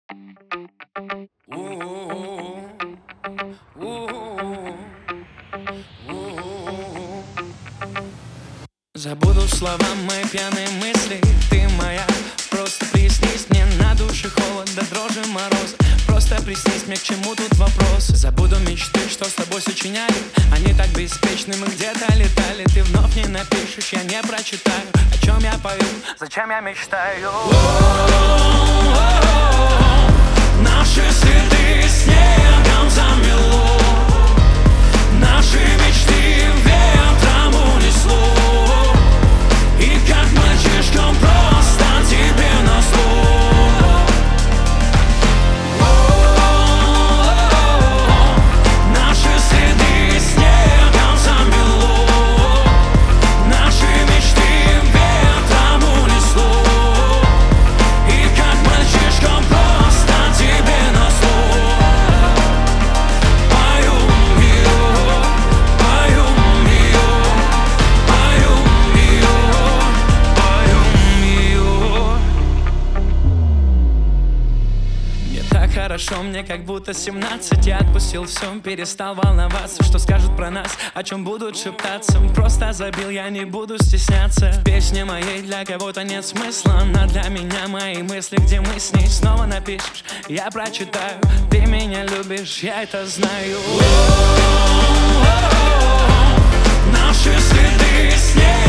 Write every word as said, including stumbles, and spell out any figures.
Забуду слова, мои пьяные мысли. Ты моя, просто приснись мне. На душе холод, до дрожи мороз. Просто приснись мне, к чему тут вопрос. Забуду мечты, что с тобой сочиняли. Они так беспечны, мы где-то летали. Ты вновь не напишешь, я не прочитаю. О чем я пою, зачем я мечтаю. Наши следы снегом замело. Наши мечты ветром унесло. И как мальчишкам просто тебе назло. Наши следы снегом замело. Наши мечты ветром унесло. И как мальчишкам просто тебе назло. Поем ее, поем ее, поем ее, поем ее. Мне так хорошо, мне как будто семнадцать. Я отпустил все, перестал волноваться. Что скажут про нас, о чем будут шептаться. Просто забил, я не буду стесняться. В песне моей для кого-то нет смысла, но для меня мои мысли, где мы с ней. Снова напишешь, я прочитаю. Ты меня любишь, я это знаю. Наши следы снег